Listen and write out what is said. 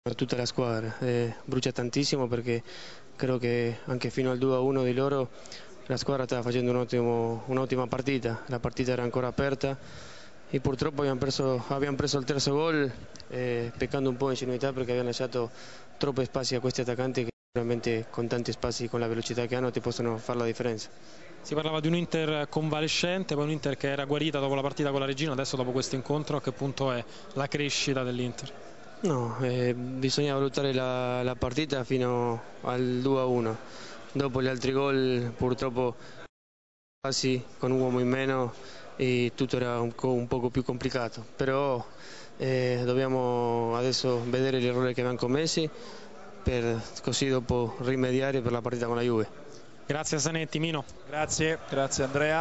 A tutta la squadra, brucia tantissimo perché credo che anche fino al 2-1 di loro la squadra stava facendo un'ottima partita, la partita era ancora aperta e purtroppo abbiamo preso il terzo gol peccando un po' di ingenuità perché abbiamo lasciato troppi spazi a questi attaccanti che sicuramente con tanti spazi, con la velocità che hanno, ti possono fare la differenza. Si parlava di un Inter convalescente, poi un Inter che era guarita dopo la partita con la Reggina, adesso dopo questo incontro a che punto è la crescita dell'Inter? No, bisogna valutare la partita fino al 2-1. Dopo gli altri gol purtroppo quasi con un uomo in meno e tutto era un poco più complicato, però dobbiamo adesso vedere gli errori che abbiamo commessi per così dopo rimediare per la partita con la Juve. Grazie a Zanetti, Mino. Grazie Andrea.